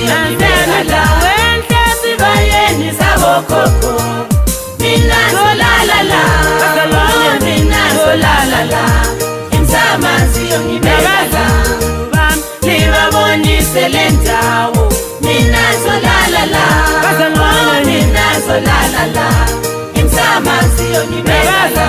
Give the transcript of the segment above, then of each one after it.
siyongibekala wenhle sibayeni sabokhokho mina zolalala mina zolalala insama siyongibekala libabonise lendawo mina zolalala mina zolalala insama siyongibekala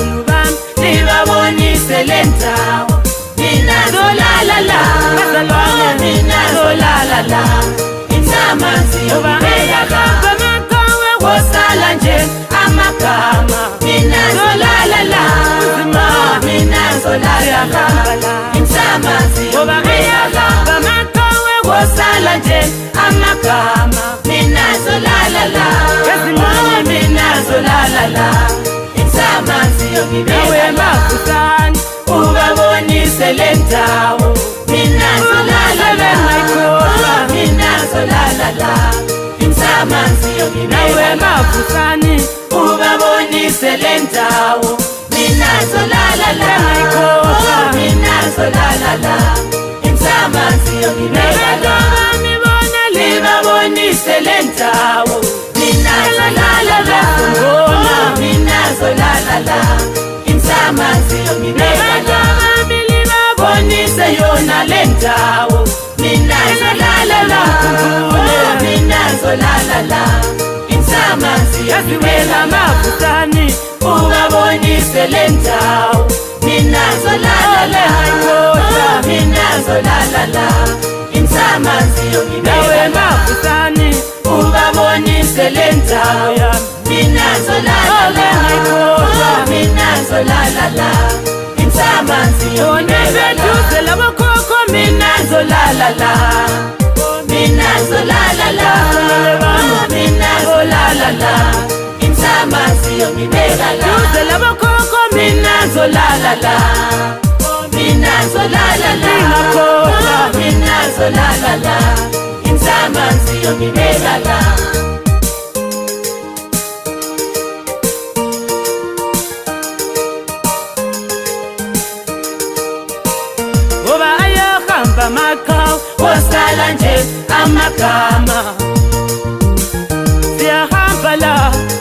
libabonise lendawo mina zolalala mina zolalala insama siyongibekala bamakawe wosala nje amagama mina zolalala mina zolalala insama siyongibekala bamakawe wosala nje amagama mina zolalala mina zolalala insama siyongibekala ubabonise lendawo mina zolalala mina zolalala insama siyongibekala ubabonise lendawo mina zolalala mina zolalala insama siyongibekala libabonise lendawo mina zolalala mina zolalala insama siyongibekala libabonise yona lendawo mina zolalala mina zolalala insama siyongibekala ubabonise lendawo mina zolalala mina zolalala insama siyongibekala ubabonise lendawo mina zolalala mina zolalala insama siyongibekala bokhokho mina zolalala mina zolalala mina zolalala insama siyongibekala bokhokho mina zolalala mina zolalala mina zolalala insama siyongibekala oba ayahamba makhawu wosala nje amagama siyahamba la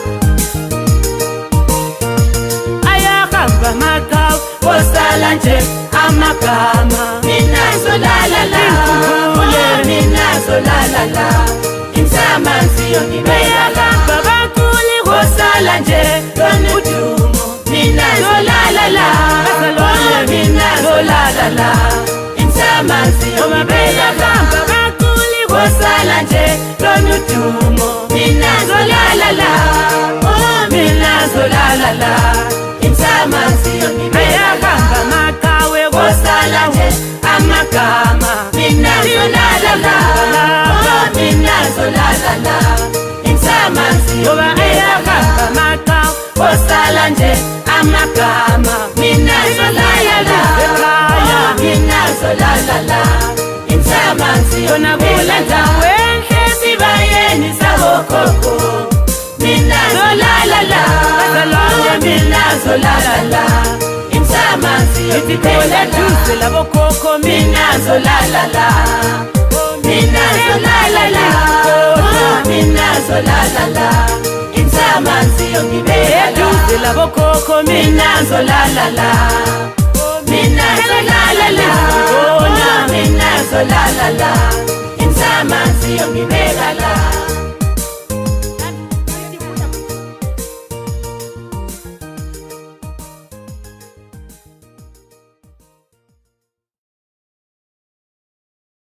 ayahamba makhawu wosala nje amagama mina zolalala mina zolalala insama siyongibekala babakuli wosala nje udumo mina zolalala mina zolalala insama siyongibekala babakuli wosala nje udumo mina zolalala mina zolalala insama siyongibekala makawe wosala nje amagama mina zolalala mina zolalala insama siyongibekala makawe wosala nje amagama mina zolalala mina zolalala insama siyongibekala wenhle sibayeni sabokhokho mina zolalala mina zolalala insama siyongibekala bokhokho mina zolalala mina zolalala mina zolalala insama siyongibekala bokhokho mina zolalala mina zolalala mina zolalala insama siyongibekala